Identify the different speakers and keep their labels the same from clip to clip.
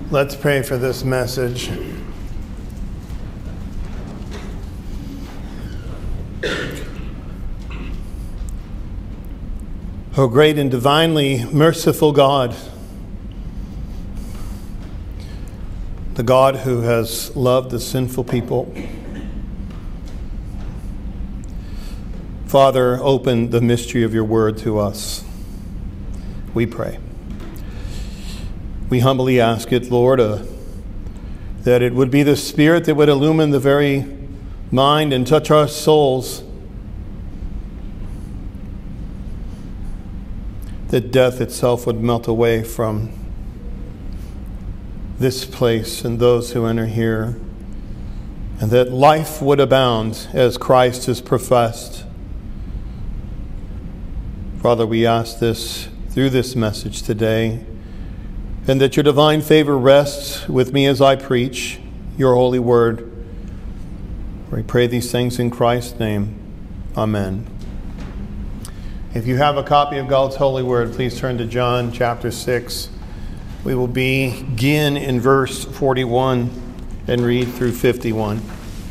Speaker 1: Let's pray for this message. O great and divinely merciful God, the God who has loved the sinful people, Father, open the mystery of your word to us, we pray. We humbly ask it, Lord, that it would be the Spirit that would illumine the very mind and touch our souls, that death itself would melt away from this place and those who enter here, and that life would abound as Christ is professed. Father, we ask this through this message today, and that your divine favor rests with me as I preach your holy word. We pray these things in Christ's name. Amen. If you have a copy of God's holy word, please turn to John chapter 6. We will begin in verse 41 and read through 51.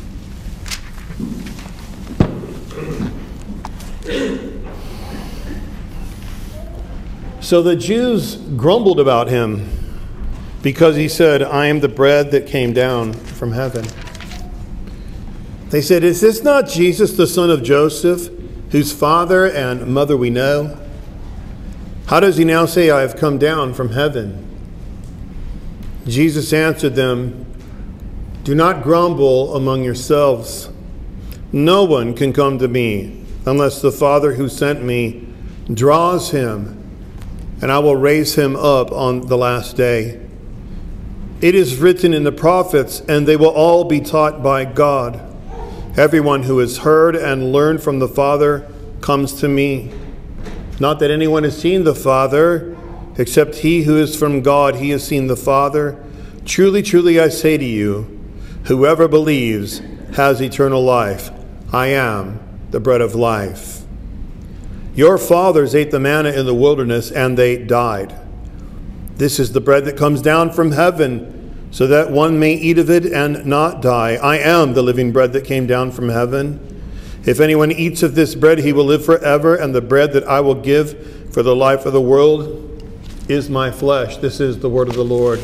Speaker 1: So the Jews grumbled about him because he said, I am the bread that came down from heaven. They said, is this not Jesus, the son of Joseph, whose father and mother we know? How does he now say, I have come down from heaven? Jesus answered them, do not grumble among yourselves. No one can come to me unless the Father who sent me draws him, and I will raise him up on the last day. It is written in the prophets, and they will all be taught by God. Everyone who has heard and learned from the Father comes to me. Not that anyone has seen the Father, except he who is from God, he has seen the Father. Truly, truly, I say to you, whoever believes has eternal life. I am the bread of life. Your fathers ate the manna in the wilderness, and they died. This is the bread that comes down from heaven, so that one may eat of it and not die. I am the living bread that came down from heaven. If anyone eats of this bread, he will live forever, and the bread that I will give for the life of the world is my flesh. This is the word of the Lord.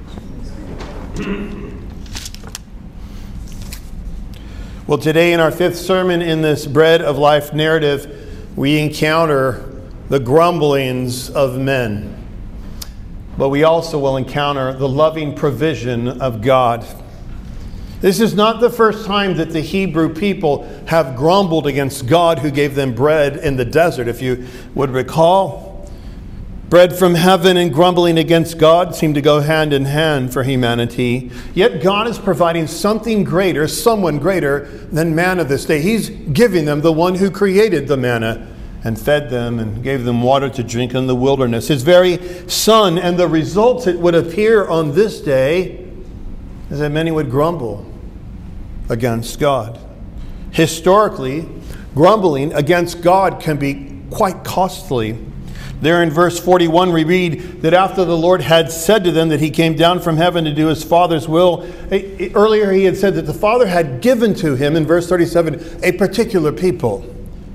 Speaker 1: Well, today in our fifth sermon in this Bread of Life narrative, we encounter the grumblings of men. But we also will encounter the loving provision of God. This is not the first time that the Hebrew people have grumbled against God who gave them bread in the desert. If you would recall, bread from heaven and grumbling against God seem to go hand in hand for humanity. Yet God is providing something greater, someone greater than manna this day. He's giving them the one who created the manna and fed them and gave them water to drink in the wilderness, his very Son. And the result, it would appear on this day, is that many would grumble against God. Historically, grumbling against God can be quite costly. There in verse 41 we read that after the Lord had said to them that he came down from heaven to do his Father's will, earlier he had said that the Father had given to him, in verse 37, a particular people.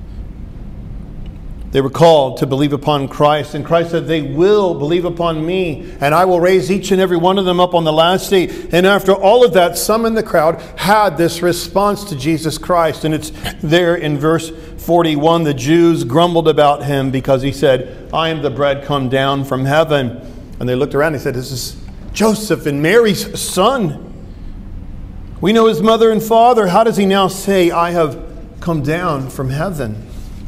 Speaker 1: They were called to believe upon Christ, and Christ said, they will believe upon me, and I will raise each and every one of them up on the last day. And after all of that, some in the crowd had this response to Jesus Christ. And it's there in verse 41, the Jews grumbled about him because he said, I am the bread come down from heaven. And they looked around and said, this is Joseph and Mary's son. We know his mother and father. How does he now say, I have come down from heaven?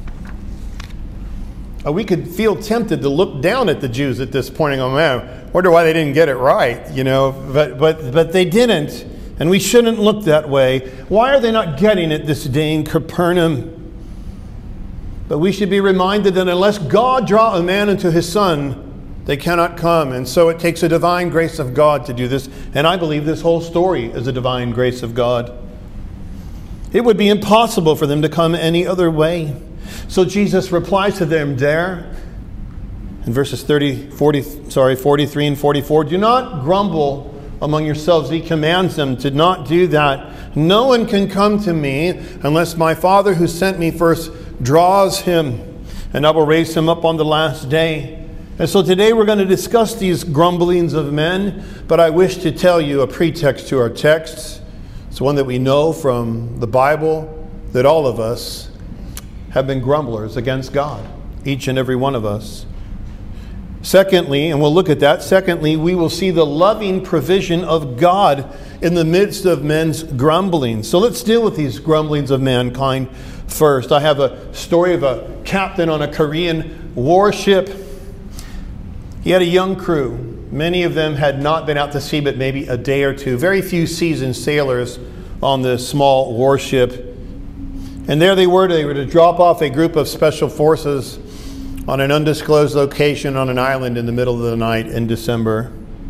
Speaker 1: We could feel tempted to look down at the Jews at this point and go, man, wonder why they didn't get it right, but they didn't, and we shouldn't look that way. Why are they not getting it this day in Capernaum? But we should be reminded that unless God draw a man unto his Son, they cannot come. And so it takes a divine grace of God to do this. And I believe this whole story is a divine grace of God. It would be impossible for them to come any other way. So Jesus replies to them there In verses 43 and 44, do not grumble among yourselves. He commands them to not do that. No one can come to me unless my Father who sent me first draws him, and I will raise him up on the last day. And so today we're going to discuss these grumblings of men, but I wish to tell you a pretext to our texts. It's one that we know from the Bible, that all of us have been grumblers against God, each and every one of us. Secondly, and we'll look at that, secondly, we will see the loving provision of God in the midst of men's grumbling. So let's deal with these grumblings of mankind first. I have a story of a captain on a Korean warship. He had a young crew. Many of them had not been out to sea but maybe a day or two. Very few seasoned sailors on this small warship. And there they were to drop off a group of special forces on an undisclosed location on an island in the middle of the night in December.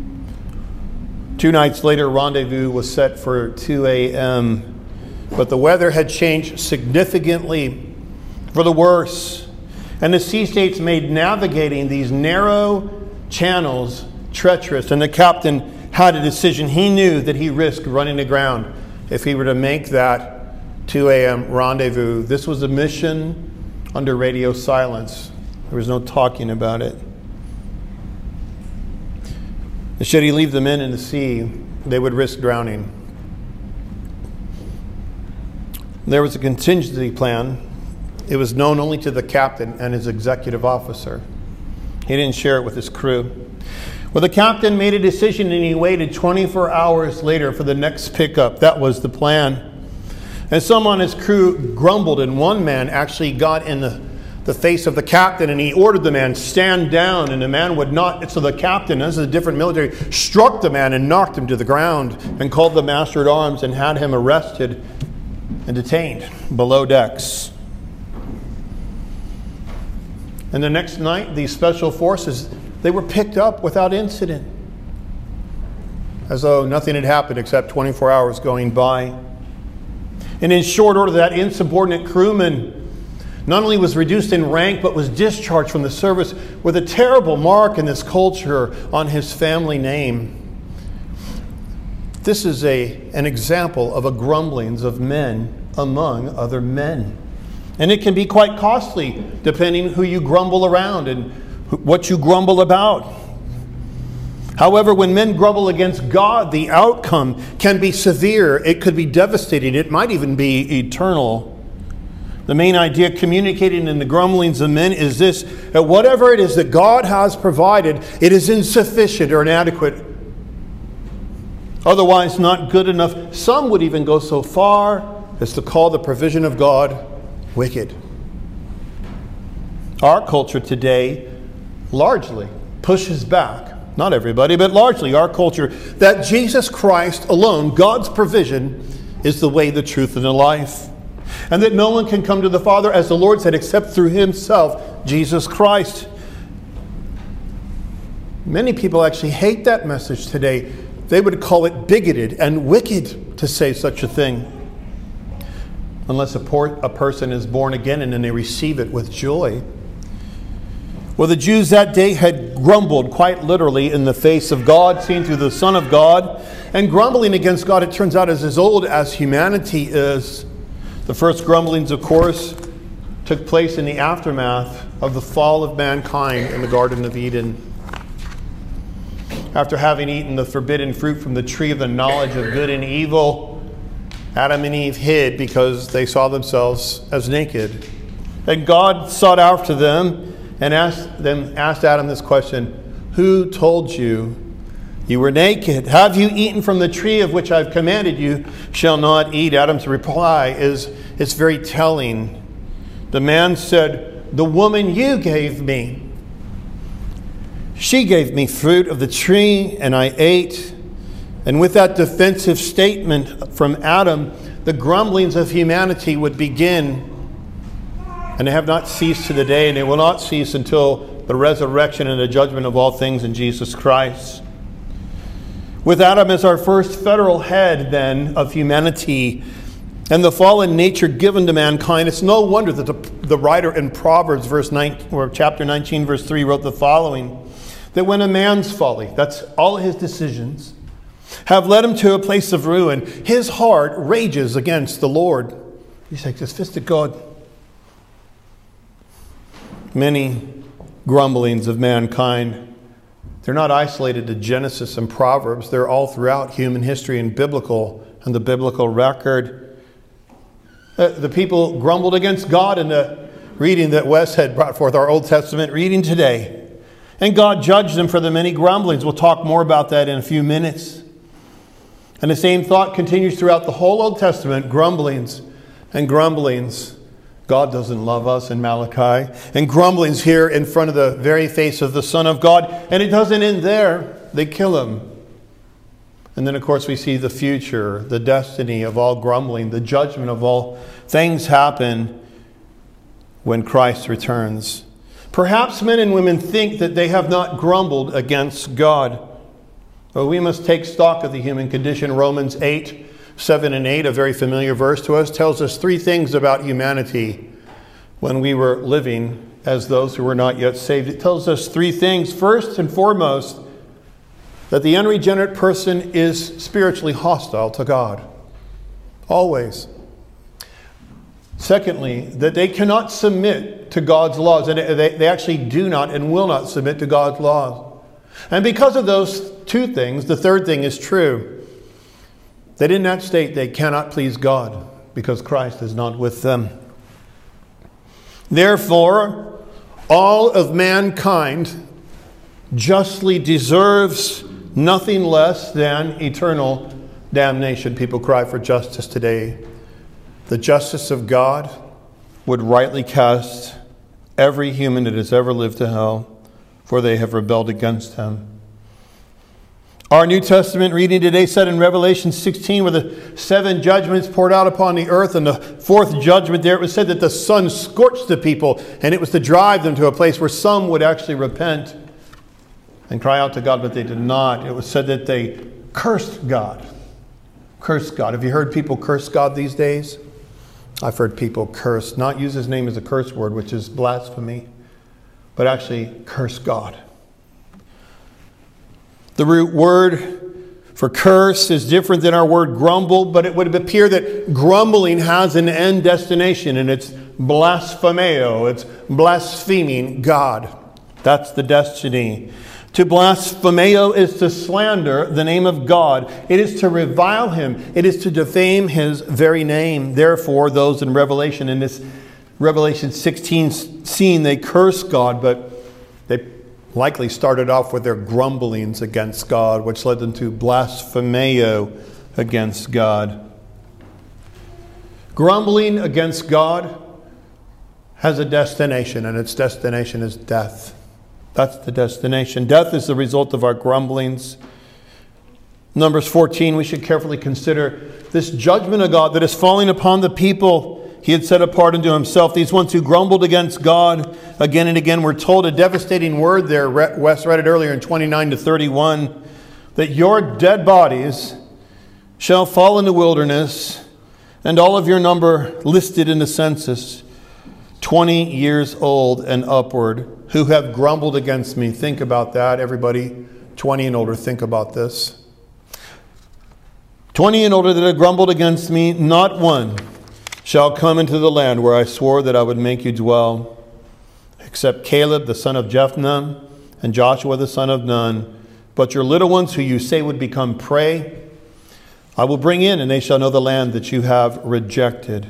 Speaker 1: 2 nights later, rendezvous was set for 2 a.m. But the weather had changed significantly for the worse. And the sea states made navigating these narrow channels treacherous. And the captain had a decision. He knew that he risked running aground if he were to make that 2 a.m. rendezvous. This was a mission under radio silence. There was no talking about it. Should he leave the men in the sea, they would risk drowning. There was a contingency plan. It was known only to the captain and his executive officer. He didn't share it with his crew. Well, the captain made a decision and he waited 24 hours later for the next pickup. That was the plan. And some on his crew grumbled, and one man actually got in the face of the captain, and he ordered the man, stand down, and the man would not. So the captain, this is a different military, struck the man and knocked him to the ground and called the master at arms and had him arrested and detained below decks. And the next night, these special forces, they were picked up without incident, as though nothing had happened except 24 hours going by. And in short order, that insubordinate crewman not only was reduced in rank, but was discharged from the service with a terrible mark in this culture on his family name. This is an example of a grumblings of men among other men. And it can be quite costly, depending who you grumble around and what you grumble about. However, when men grumble against God, the outcome can be severe. It could be devastating. It might even be eternal. The main idea communicated in the grumblings of men is this: that whatever it is that God has provided, it is insufficient or inadequate. Otherwise, not good enough. Some would even go so far as to call the provision of God wicked. Our culture today largely pushes back, not everybody, but largely our culture, that Jesus Christ alone, God's provision, is the way, the truth, and the life. And that no one can come to the Father, as the Lord said, except through Himself, Jesus Christ. Many people actually hate that message today. They would call it bigoted and wicked to say such a thing. Unless a person is born again and then they receive it with joy. Well, the Jews that day had grumbled quite literally in the face of God, seen through the Son of God. And grumbling against God, it turns out, is as old as humanity is. The first grumblings, of course, took place in the aftermath of the fall of mankind in the Garden of Eden. After having eaten the forbidden fruit from the tree of the knowledge of good and evil, Adam and Eve hid because they saw themselves as naked. And God sought after them and asked Adam this question: who told you you were naked? Have you eaten from the tree of which I've commanded you shall not eat? Adam's reply is very telling. The man said, the woman you gave me, she gave me fruit of the tree and I ate. And with that defensive statement from Adam, the grumblings of humanity would begin. And they have not ceased to the day, and they will not cease until the resurrection and the judgment of all things in Jesus Christ. With Adam as our first federal head, then, of humanity, and the fallen nature given to mankind, it's no wonder that the writer in Proverbs chapter 19, verse 3 wrote the following, that when a man's folly, that's all his decisions, have led him to a place of ruin, his heart rages against the Lord. He shakes his fist at God. Many grumblings of mankind, they're not isolated to Genesis and Proverbs. They're all throughout human history and the biblical record. The people grumbled against God in the reading that Wes had brought forth, our Old Testament reading today. And God judged them for the many grumblings. We'll talk more about that in a few minutes. And the same thought continues throughout the whole Old Testament, grumblings and grumblings. God doesn't love us in Malachi. And grumblings here in front of the very face of the Son of God. And it doesn't end there. They kill him. And then, of course, we see the future, the destiny of all grumbling, the judgment of all things happen when Christ returns. Perhaps men and women think that they have not grumbled against God. But we must take stock of the human condition. Romans 8, 7 and 8, a very familiar verse to us, tells us three things about humanity when we were living as those who were not yet saved. It tells us three things. First and foremost, that the unregenerate person is spiritually hostile to God. Always. Secondly, that they cannot submit to God's laws. And they actually do not and will not submit to God's laws. And because of those two things, the third thing is true. That in that state they cannot please God because Christ is not with them. Therefore, all of mankind justly deserves nothing less than eternal damnation. People cry for justice today. The justice of God would rightly cast every human that has ever lived to hell, for they have rebelled against him. Our New Testament reading today said in Revelation 16, where the 7 judgments poured out upon the earth, and the 4th judgment there, it was said that the sun scorched the people, and it was to drive them to a place where some would actually repent and cry out to God, but they did not. It was said that they cursed God. Cursed God. Have you heard people curse God these days? I've heard people curse, not use his name as a curse word, which is blasphemy, but actually curse God. The root word for curse is different than our word grumble, but it would appear that grumbling has an end destination, and it's blasphemeo. It's blaspheming God. That's the destiny. To blasphemeo is to slander the name of God. It is to revile him. It is to defame his very name. Therefore, those in this Revelation 16 scene, they curse God, but they likely started off with their grumblings against God, which led them to blasphemeo against God. Grumbling against God has a destination, and its destination is death. That's the destination. Death is the result of our grumblings. Numbers 14, we should carefully consider this judgment of God that is falling upon the people he had set apart unto himself. These ones who grumbled against God again and again. We're told a devastating word there. Wes read it earlier in 29 to 31. That your dead bodies shall fall in the wilderness, and all of your number listed in the census, 20 years old and upward, who have grumbled against me. Think about that, everybody. 20 and older, think about this. 20 and older that have grumbled against me, not one shall come into the land where I swore that I would make you dwell, except Caleb the son of Jephunneh and Joshua the son of Nun. But your little ones who you say would become prey, I will bring in, and they shall know the land that you have rejected.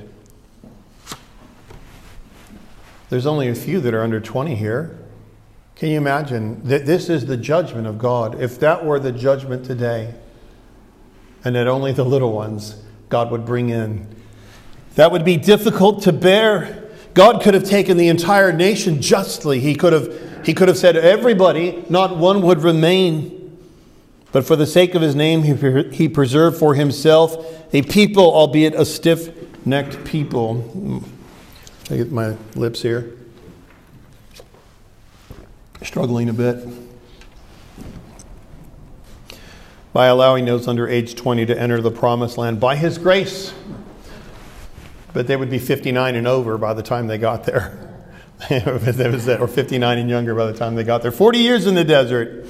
Speaker 1: There's only a few that are under 20 here. Can you imagine? This is the judgment of God. If that were the judgment today, and that only the little ones God would bring in, that would be difficult to bear. God could have taken the entire nation justly. He could have said everybody, not one would remain. But for the sake of his name, he preserved for himself a people, albeit a stiff-necked people. I get my lips here. Struggling a bit. By allowing those under age 20 to enter the promised land by his grace. But they would be 59 and over by the time they got there. Or 59 and younger by the time they got there. 40 years in the desert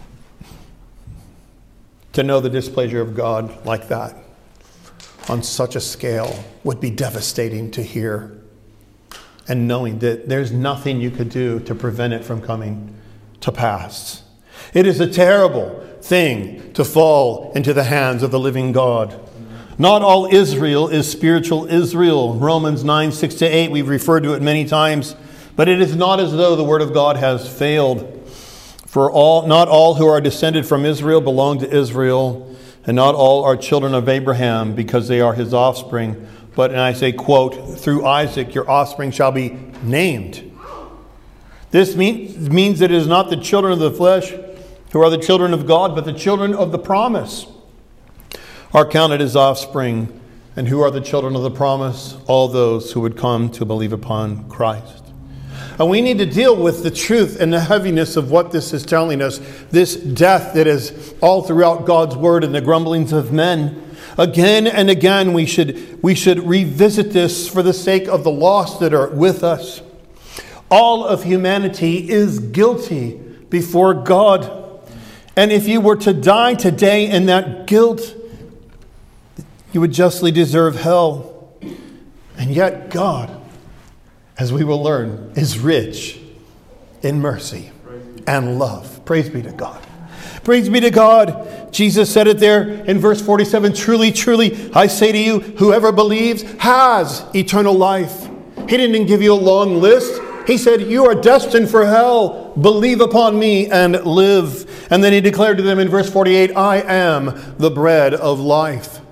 Speaker 1: to know the displeasure of God like that on such a scale would be devastating to hear. And knowing that there's nothing you could do to prevent it from coming to pass. It is a terrible thing to fall into the hands of the living God. Not all Israel is spiritual Israel. Romans 9, 6-8, we've referred to it many times. But it is not as though the word of God has failed. For not all who are descended from Israel belong to Israel, and not all are children of Abraham because they are his offspring. But, and I say, quote, through Isaac your offspring shall be named. This means that it is not the children of the flesh who are the children of God, but the children of the promise are counted as offspring. And who are the children of the promise? All those who would come to believe upon Christ. And we need to deal with the truth and the heaviness of what this is telling us. This death that is all throughout God's word and the grumblings of men. Again and again we should revisit this for the sake of the lost that are with us. All of humanity is guilty before God. And if you were to die today in that guilt, you would justly deserve hell. And yet God, as we will learn, is rich in mercy and love. Praise be to God. Praise be to God. Jesus said it there in verse 47, truly, truly, I say to you, whoever believes has eternal life. He didn't give you a long list. He said, you are destined for hell. Believe upon me and live. And then he declared to them in verse 48, I am the bread of life.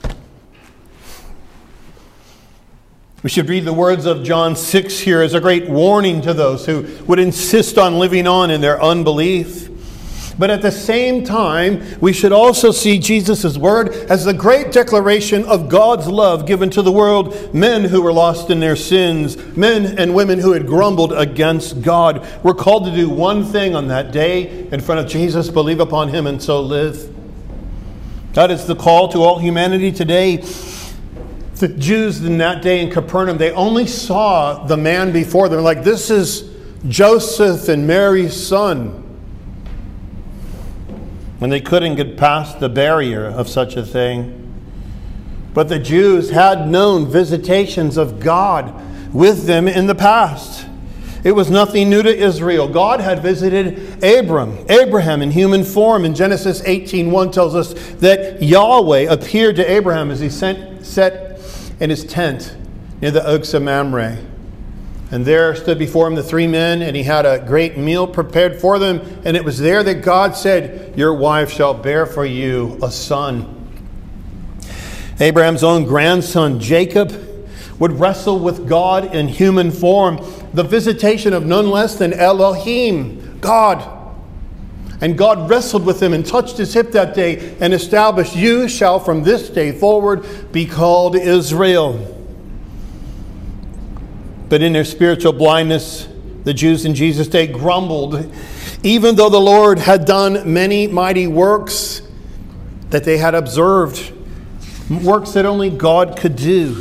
Speaker 1: We should read the words of John 6 here as a great warning to those who would insist on living on in their unbelief. But at the same time, we should also see Jesus' word as the great declaration of God's love given to the world. Men who were lost in their sins, men and women who had grumbled against God, were called to do one thing on that day in front of Jesus, believe upon him and so live. That is the call to all humanity today. The Jews in that day in Capernaum, they only saw the man before them. Like, this is Joseph and Mary's son. And they couldn't get past the barrier of such a thing. But the Jews had known visitations of God with them in the past. It was nothing new to Israel. God had visited Abraham in human form. In Genesis 18:1 tells us that Yahweh appeared to Abraham as he sat in his tent near the oaks of Mamre. And there stood before him the three men, and he had a great meal prepared for them. And it was there that God said, your wife shall bear for you a son. Abraham's own grandson, Jacob, would wrestle with God in human form. The visitation of none less than Elohim, God. And God wrestled with him and touched his hip that day and established, you shall from this day forward be called Israel. But in their spiritual blindness, the Jews in Jesus' day grumbled, even though the Lord had done many mighty works that they had observed, works that only God could do.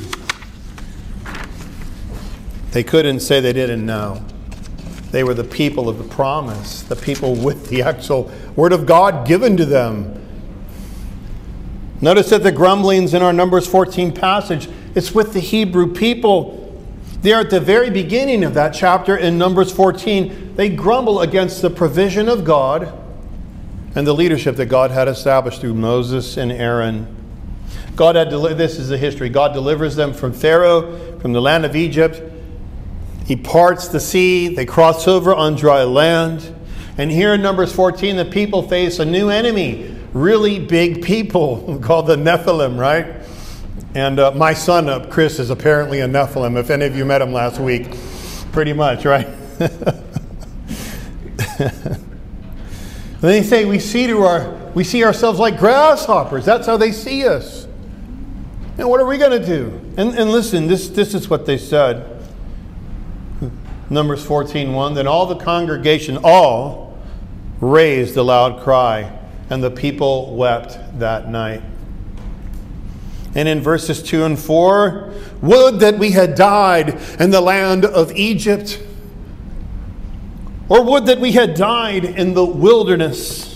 Speaker 1: They couldn't say they didn't know. They were the people of the promise, the people with the actual word of God given to them. Notice that the grumblings in our Numbers 14 passage, it's with the Hebrew people. There at the very beginning of that chapter in Numbers 14, they grumble against the provision of God and the leadership that God had established through Moses and Aaron. This is the history. God delivers them from Pharaoh, from the land of Egypt. He parts the sea. They cross over on dry land. And here in Numbers 14, the people face a new enemy. Really big people called the Nephilim, right? And my son, Chris, is apparently a Nephilim. If any of you met him last week. Pretty much, right? They say we see ourselves like grasshoppers. That's how they see us. And what are we going to do? And listen, this is what they said. Numbers 14:1. Then all the congregation, all raised a loud cry, and the people wept that night. And in verses 2 and 4, would that we had died in the land of Egypt, or would that we had died in the wilderness.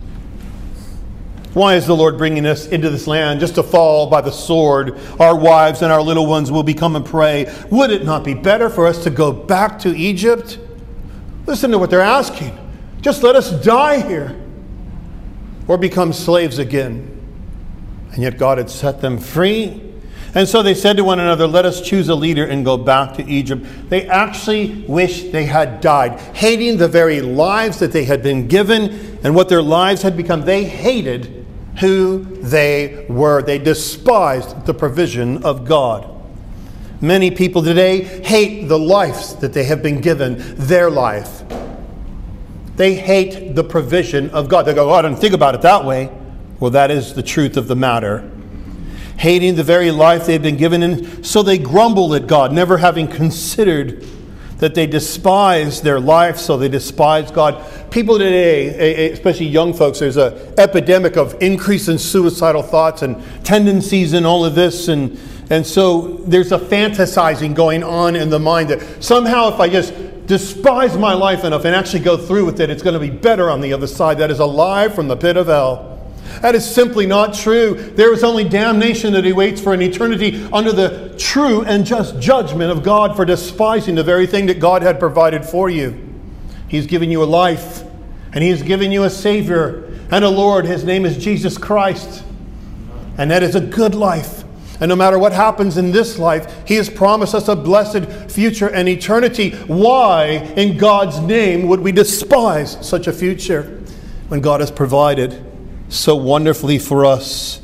Speaker 1: Why is the Lord bringing us into this land just to fall by the sword? Our wives and our little ones will become a prey. Would it not be better for us to go back to Egypt? Listen to what they're asking. Just let us die here or become slaves again. And yet God had set them free. And so they said to one another, let us choose a leader and go back to Egypt. They actually wish they had died, hating the very lives that they had been given and what their lives had become. They hated who they were. They despised the provision of God. Many people today hate the lives that they have been given, their life. They hate the provision of God. They go, oh, I didn't think about it that way. Well, that is the truth of the matter. Hating the very life they've been given, and so they grumble at God, never having considered that they despise their life, so they despise God. People today, especially young folks, there's an epidemic of increase in suicidal thoughts and tendencies and all of this, and so there's a fantasizing going on in the mind that somehow if I just despise my life enough and actually go through with it, it's going to be better on the other side. That is a lie from the pit of hell. That is simply not true. There is only damnation that awaits for an eternity under the true and just judgment of God for despising the very thing that God had provided for you. He's given you a life, and He's given you a Savior and a Lord. His name is Jesus Christ. And that is a good life. And no matter what happens in this life, He has promised us a blessed future and eternity. Why, in God's name, would we despise such a future when God has provided so wonderfully for us?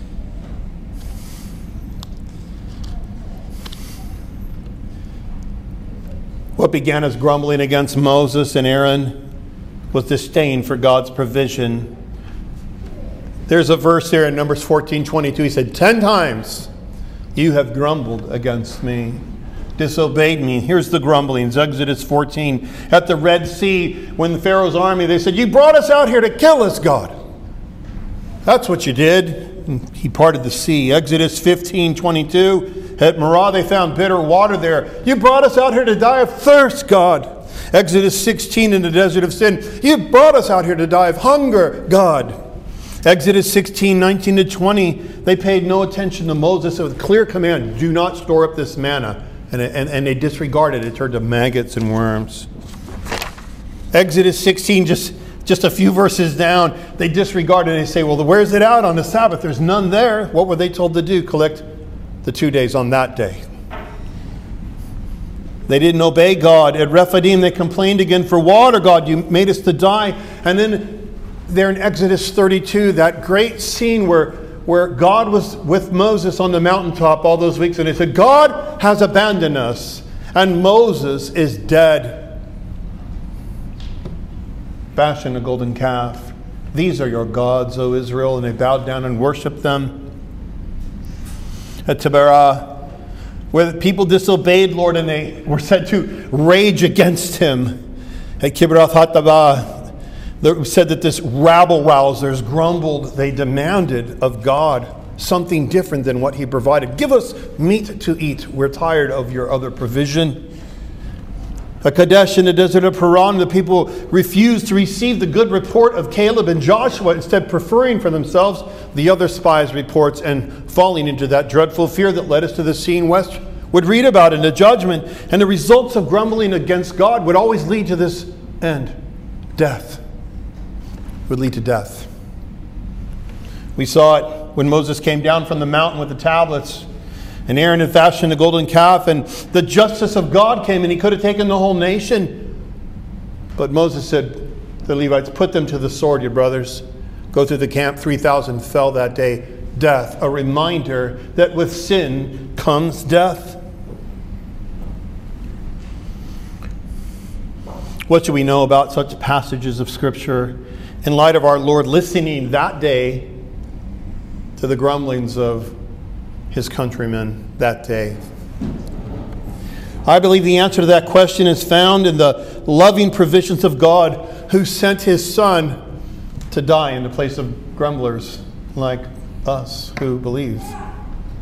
Speaker 1: What began as grumbling against Moses and Aaron was disdain for God's provision. There's a verse there in Numbers 14:22. He said, 10 times you have grumbled against me, disobeyed me. Here's the grumblings. Exodus 14. At the Red Sea, when the Pharaoh's army, they said, you brought us out here to kill us, God. That's what you did. And He parted the sea. Exodus 15:22. At Marah they found bitter water there. You brought us out here to die of thirst, God. Exodus 16 in the desert of sin. You brought us out here to die of hunger, God. Exodus 16:19-20. They paid no attention to Moses with clear command, do not store up this manna. And they disregarded it. It turned to maggots and worms. Exodus 16, just a few verses down, they disregard it and they say, well, where's it out on the Sabbath? There's none there. What were they told to do? Collect the 2 days on that day. They didn't obey God. At Rephidim, they complained again for water. God, you made us to die. And then there in Exodus 32, that great scene where God was with Moses on the mountaintop all those weeks, and they said, God has abandoned us, and Moses is dead. Fashion a golden calf. These are your gods, O Israel. And they bowed down and worshipped them. At Taberah, where the people disobeyed Lord and they were said to rage against Him. At Kibroth Hattaavah, it said that this rabble-rousers grumbled. They demanded of God something different than what He provided. Give us meat to eat. We're tired of your other provision. At Kadesh in the desert of Paran, the people refused to receive the good report of Caleb and Joshua, instead preferring for themselves the other spies' reports and falling into that dreadful fear that led us to the scene West would read about in the judgment. And the results of grumbling against God would always lead to this end. Death. Would lead to death. We saw it when Moses came down from the mountain with the tablets, and Aaron had fashioned a golden calf, and the justice of God came, and He could have taken the whole nation. But Moses said to the Levites, put them to the sword, your brothers. Go through the camp. 3,000 fell that day. Death. A reminder that with sin comes death. What should we know about such passages of Scripture in light of our Lord listening that day to the grumblings of His countrymen that day? I believe the answer to that question is found in the loving provisions of God, who sent His Son to die in the place of grumblers like us who believe.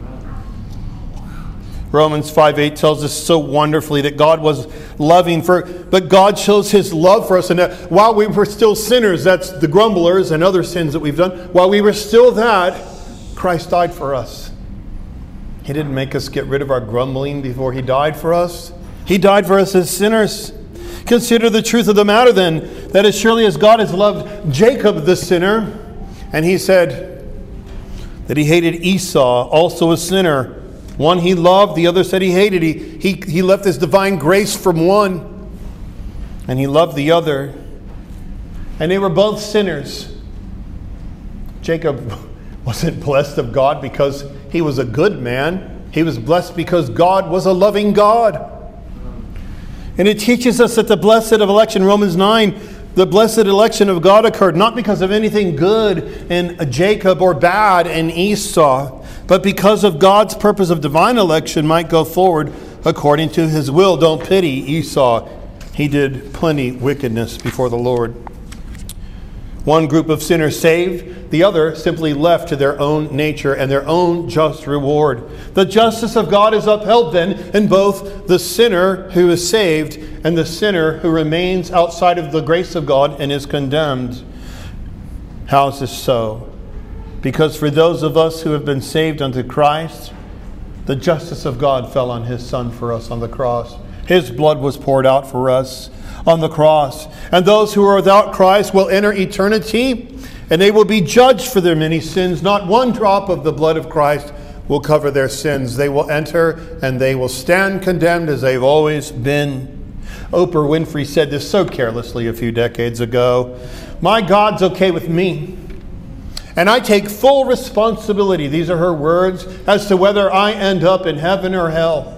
Speaker 1: Romans 5:8 tells us so wonderfully that God was loving but God shows his love for us, and that while we were still sinners, that's the grumblers and other sins that we've done, while we were still that, Christ died for us. He didn't make us get rid of our grumbling before he died for us. He died for us as sinners. Consider the truth of the matter then, that as surely as God has loved Jacob the sinner, and he said that he hated Esau, also a sinner. One he loved, the other said he hated. He left his divine grace from one, and he loved the other. And they were both sinners. Jacob wasn't blessed of God because he was a good man. He was blessed because God was a loving God. And it teaches us that the blessed election, Romans 9, the blessed election of God occurred not because of anything good in Jacob or bad in Esau, but because of God's purpose of divine election might go forward according to his will. Don't pity Esau. He did plenty wickedness before the Lord. One group of sinners saved, the other simply left to their own nature and their own just reward. The justice of God is upheld then in both the sinner who is saved and the sinner who remains outside of the grace of God and is condemned. How is this so? Because for those of us who have been saved unto Christ, the justice of God fell on his Son for us on the cross. His blood was poured out for us on the cross. And those who are without Christ will enter eternity, and they will be judged for their many sins. Not one drop of the blood of Christ will cover their sins. They will enter, and they will stand condemned as they've always been. Oprah Winfrey said this so carelessly a few decades ago. My God's okay with me, and I take full responsibility, these are her words, as to whether I end up in heaven or hell.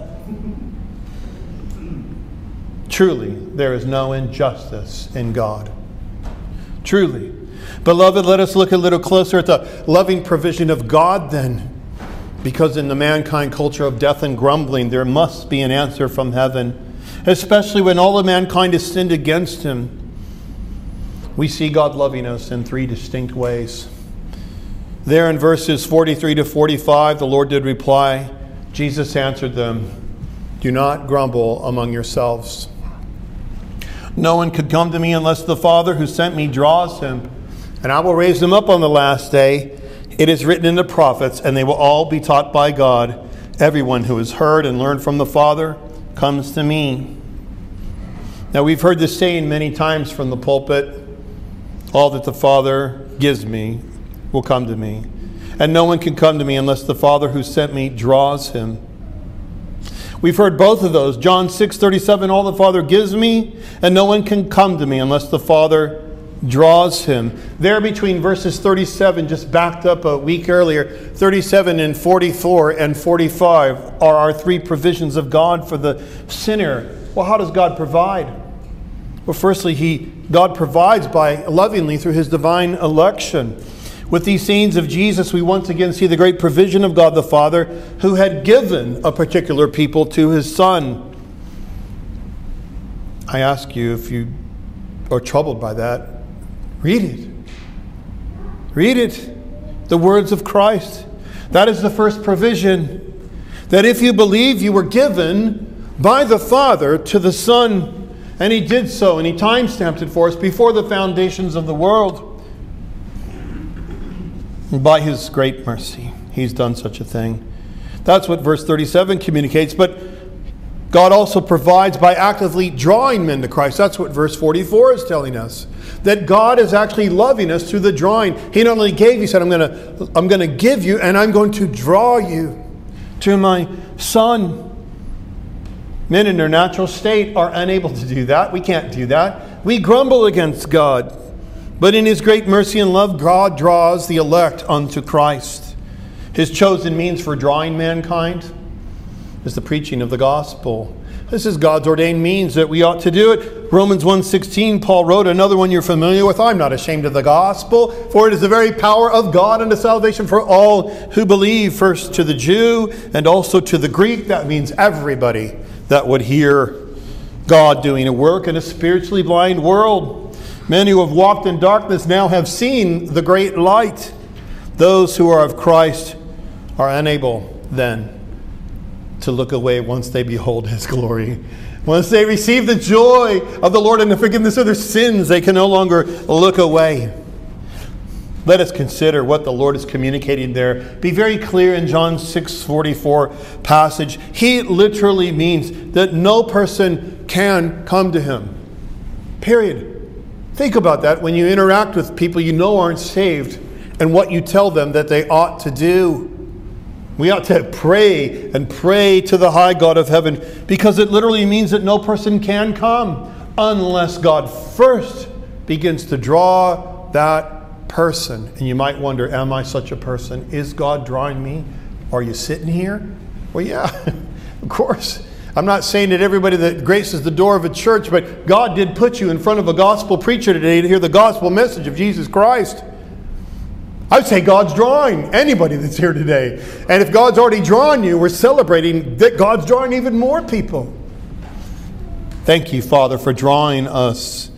Speaker 1: Truly, there is no injustice in God. Truly. Beloved, let us look a little closer at the loving provision of God then. Because in the mankind culture of death and grumbling, there must be an answer from heaven. Especially when all of mankind has sinned against him. We see God loving us in three distinct ways. There in verses 43 to 45, the Lord did reply. Jesus answered them, do not grumble among yourselves. No one could come to me unless the Father who sent me draws him, and I will raise him up on the last day. It is written in the prophets, and they will all be taught by God. Everyone who has heard and learned from the Father comes to me. Now we've heard this saying many times from the pulpit, all that the Father gives me will come to me. And no one can come to me unless the Father who sent me draws him. We've heard both of those. John 6:37, all the Father gives me, and no one can come to me unless the Father draws him. There between verses 37, just backed up a week earlier, 37 and 44 and 45 are our three provisions of God for the sinner. Well, how does God provide? Well, firstly, God provides by lovingly through his divine election. With these scenes of Jesus, we once again see the great provision of God the Father, who had given a particular people to his Son. I ask you, if you are troubled by that, read it. Read it. The words of Christ. That is the first provision. That if you believe, you were given by the Father to the Son. And he did so, and he time-stamped it for us before the foundations of the world. By his great mercy, he's done such a thing. That's what verse 37 communicates. But God also provides by actively drawing men to Christ. That's what verse 44 is telling us. That God is actually loving us through the drawing. He not only gave, he said, I'm going to give you, and I'm going to draw you to my Son. Men in their natural state are unable to do that. We can't do that. We grumble against God. But in his great mercy and love, God draws the elect unto Christ. His chosen means for drawing mankind is the preaching of the gospel. This is God's ordained means that we ought to do it. Romans 1:16, Paul wrote, another one you're familiar with, I'm not ashamed of the gospel, for it is the very power of God unto salvation for all who believe, first to the Jew and also to the Greek. That means everybody that would hear God doing a work in a spiritually blind world. Men who have walked in darkness now have seen the great light. Those who are of Christ are unable then to look away once they behold His glory. Once they receive the joy of the Lord and the forgiveness of their sins, they can no longer look away. Let us consider what the Lord is communicating there. Be very clear in John 6:44 passage. He literally means that no person can come to Him. Period. Think about that when you interact with people you know aren't saved and what you tell them that they ought to do. We ought to pray and pray to the high God of heaven, because it literally means that no person can come unless God first begins to draw that person. And you might wonder, am I such a person? Is God drawing me? Are you sitting here? Well, yeah, of course. I'm not saying that everybody that graces the door of a church, but God did put you in front of a gospel preacher today to hear the gospel message of Jesus Christ. I would say God's drawing anybody that's here today. And if God's already drawn you, we're celebrating that God's drawing even more people. Thank you, Father, for drawing us.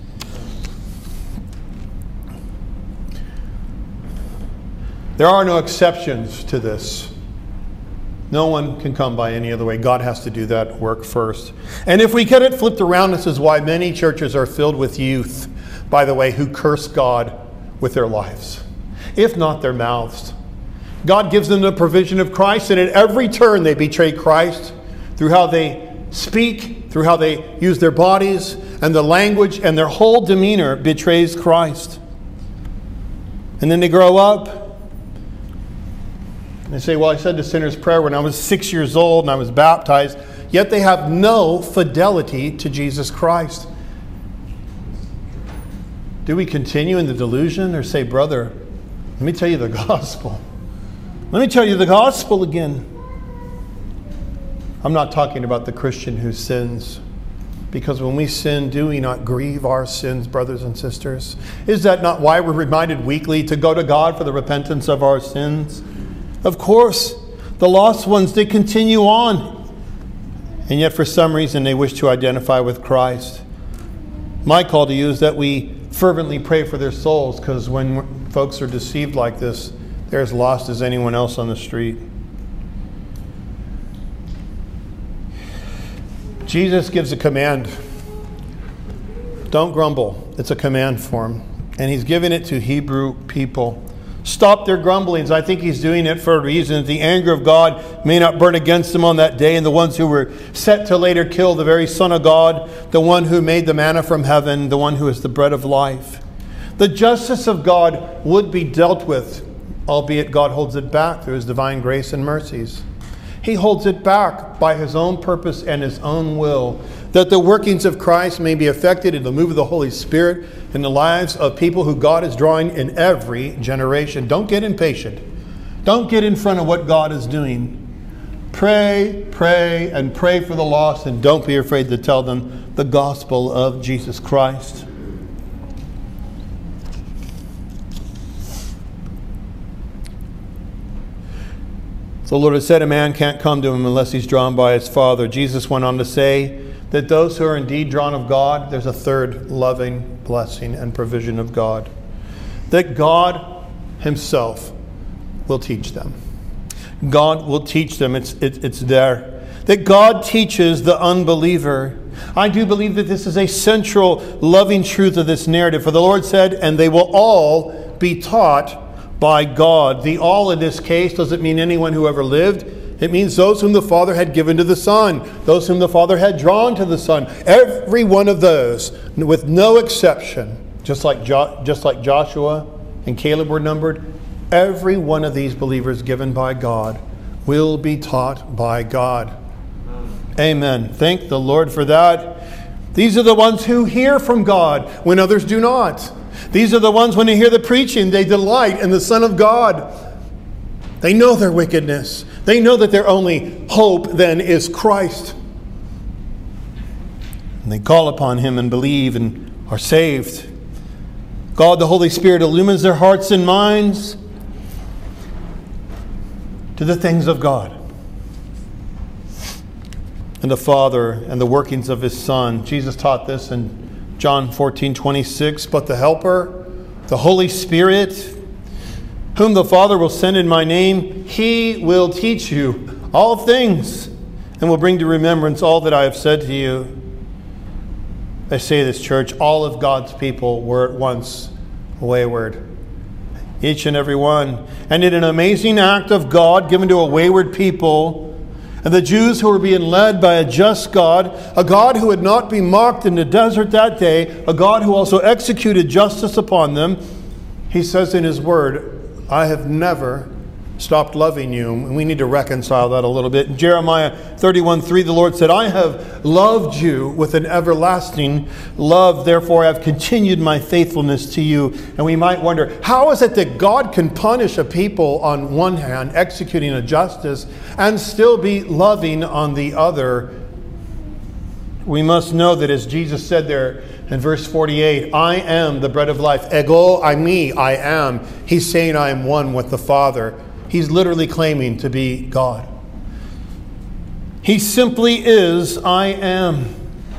Speaker 1: There are no exceptions to this. No one can come by any other way. God has to do that work first. And if we get it flipped around, this is why many churches are filled with youth, by the way, who curse God with their lives, if not their mouths. God gives them the provision of Christ, and at every turn they betray Christ through how they speak, through how they use their bodies, and the language, and their whole demeanor betrays Christ. And then they grow up, and they say, well, I said the sinner's prayer when I was 6 years old and I was baptized, yet they have no fidelity to Jesus Christ. Do we continue in the delusion or say, brother, let me tell you the gospel. Let me tell you the gospel again. I'm not talking about the Christian who sins, because when we sin, do we not grieve our sins, brothers and sisters? Is that not why we're reminded weekly to go to God for the repentance of our sins? Of course, the lost ones, they continue on. And yet for some reason they wish to identify with Christ. My call to you is that we fervently pray for their souls, because when folks are deceived like this, they're as lost as anyone else on the street. Jesus gives a command. Don't grumble. It's a command for him. And he's giving it to Hebrew people. Stop their grumblings. I think he's doing it for a reason. The anger of God may not burn against them on that day, and the ones who were set to later kill the very Son of God, the one who made the manna from heaven, the one who is the bread of life. The justice of God would be dealt with, albeit God holds it back through his divine grace and mercies. He holds it back by his own purpose and his own will, that the workings of Christ may be effected in the move of the Holy Spirit in the lives of people who God is drawing in every generation. Don't get impatient. Don't get in front of what God is doing. Pray, pray, and pray for the lost, and don't be afraid to tell them the gospel of Jesus Christ. The Lord has said a man can't come to him unless he's drawn by his Father. Jesus went on to say that those who are indeed drawn of God, there's a third loving blessing and provision of God. That God himself will teach them. God will teach them. It's there. That God teaches the unbeliever. I do believe that this is a central loving truth of this narrative. For the Lord said, and they will all be taught by God. The all in this case doesn't mean anyone who ever lived. It means those whom the Father had given to the Son, those whom the Father had drawn to the Son. Every one of those, with no exception, just like Joshua and Caleb were numbered, every one of these believers given by God will be taught by God. Amen. Thank the Lord for that. These are the ones who hear from God when others do not. These are the ones, when they hear the preaching, they delight in the Son of God. They know their wickedness. They know that their only hope then is Christ. And they call upon him and believe and are saved. God, the Holy Spirit, illumines their hearts and minds to the things of God and the Father and the workings of his Son. Jesus taught this in John 14:26, but the Helper, the Holy Spirit, whom the Father will send in my name, he will teach you all things and will bring to remembrance all that I have said to you. I say this, church, all of God's people were at once wayward. Each and every one. And in an amazing act of God given to a wayward people, and the Jews who were being led by a just God, a God who would not be mocked in the desert that day, a God who also executed justice upon them, he says in his word, I have never stopped loving you. And we need to reconcile that a little bit. In Jeremiah 31:3, the Lord said, I have loved you with an everlasting love. Therefore, I have continued my faithfulness to you. And we might wonder, how is it that God can punish a people on one hand, executing a justice, and still be loving on the other? We must know that as Jesus said there in verse 48, I am the bread of life. Ego eimi, I am. He's saying I am one with the Father. He's literally claiming to be God. He simply is, I am.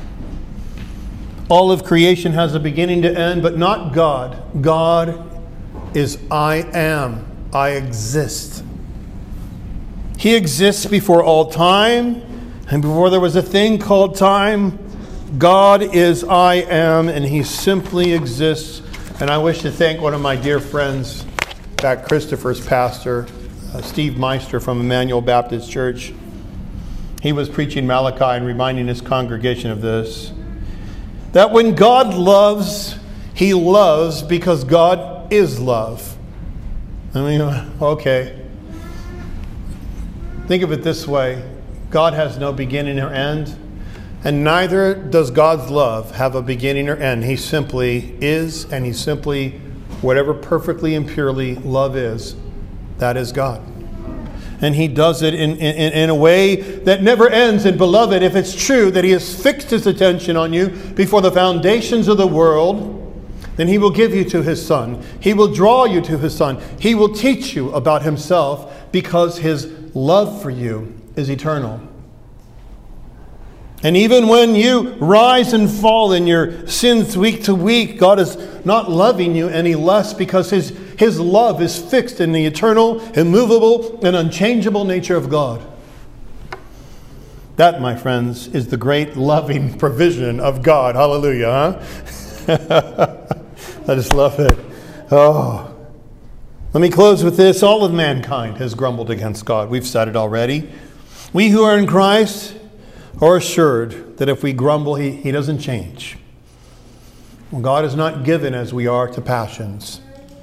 Speaker 1: All of creation has a beginning to end, but not God. God is I am. I exist. He exists before all time, and before there was a thing called time. God is I am, and He simply exists. And I wish to thank one of my dear friends, back Christopher's pastor, Steve Meister from Emmanuel Baptist Church. He was preaching Malachi and reminding his congregation of this. That when God loves, He loves because God is love. I mean, okay. Think of it this way. God has no beginning or end. And neither does God's love have a beginning or end. He simply is, and He simply, whatever perfectly and purely love is, that is God. And He does it in a way that never ends. And beloved, if it's true that He has fixed His attention on you before the foundations of the world, then He will give you to His Son. He will draw you to His Son. He will teach you about Himself because His love for you is eternal. And even when you rise and fall in your sins week to week, God is not loving you any less because His love is fixed in the eternal, immovable, and unchangeable nature of God. That, my friends, is the great loving provision of God. Hallelujah, huh? I just love it. Oh. Let me close with this. All of mankind has grumbled against God. We've said it already. We who are in Christ are assured that if we grumble, He doesn't change. Well, God is not given as we are to passions.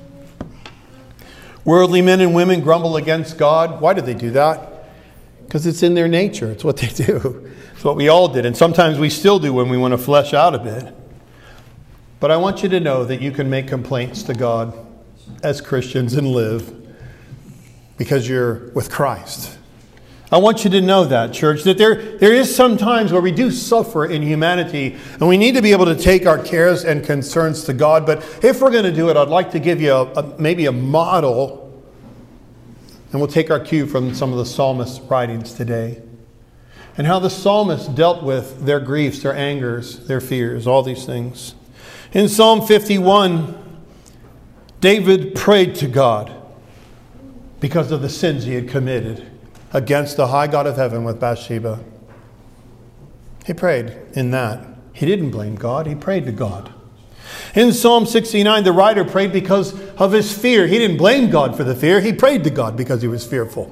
Speaker 1: Worldly men and women grumble against God. Why do they do that? Because it's in their nature. It's what they do. It's what we all did. And sometimes we still do when we want to flesh out a bit. But I want you to know that you can make complaints to God as Christians and live because you're with Christ. I want you to know that, church, that there is some times where we do suffer in humanity, and we need to be able to take our cares and concerns to God. But if we're going to do it, I'd like to give you maybe a model, and we'll take our cue from some of the psalmist writings today, and how the psalmists dealt with their griefs, their angers, their fears, all these things. In Psalm 51, David prayed to God because of the sins he had committed against the high God of heaven with Bathsheba. He prayed in that. He didn't blame God. He prayed to God. In Psalm 69, the writer prayed because of his fear. He didn't blame God for the fear. He prayed to God because he was fearful.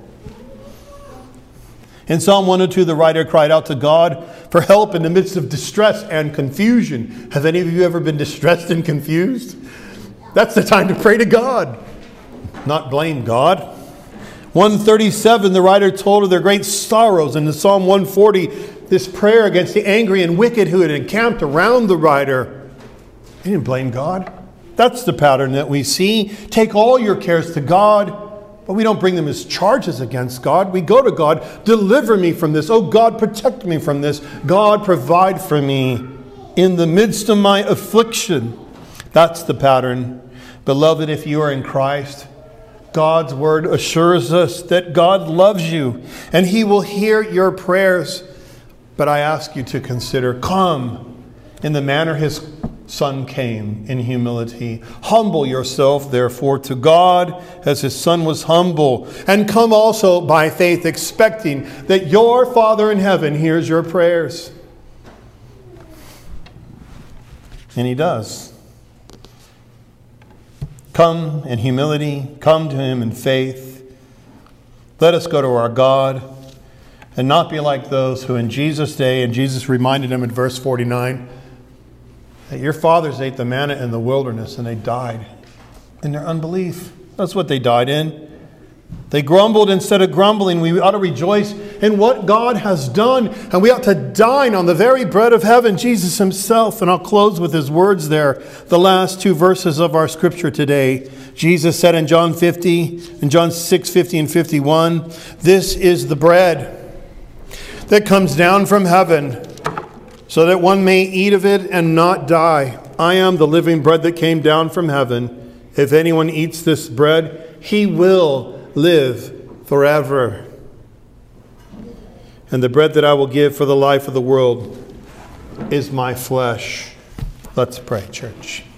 Speaker 1: In Psalm 102, the writer cried out to God for help in the midst of distress and confusion. Have any of you ever been distressed and confused? That's the time to pray to God, not blame God. 137, the writer told of their great sorrows. And in Psalm 140, this prayer against the angry and wicked who had encamped around the writer. He didn't blame God. That's the pattern that we see. Take all your cares to God, but we don't bring them as charges against God. We go to God, deliver me from this. Oh God, protect me from this. God, provide for me in the midst of my affliction. That's the pattern. Beloved, if you are in Christ, God's word assures us that God loves you and He will hear your prayers. But I ask you to consider, come in the manner His Son came in humility. Humble yourself, therefore, to God as his Son was humble. And come also by faith, expecting that your Father in heaven hears your prayers. And he does. Come in humility. Come to him in faith. Let us go to our God and not be like those who in Jesus' day, and Jesus reminded them in verse 49, that your fathers ate the manna in the wilderness and they died in their unbelief. That's what they died in. They grumbled instead of grumbling. We ought to rejoice in what God has done, and we ought to dine on the very bread of heaven, Jesus himself. And I'll close with his words there, the last two verses of our scripture today. Jesus said in John 6, 50 and 51, "This is the bread that comes down from heaven, so that one may eat of it and not die. I am the living bread that came down from heaven. If anyone eats this bread, he will live forever. And the bread that I will give for the life of the world is my flesh." Let's pray, church.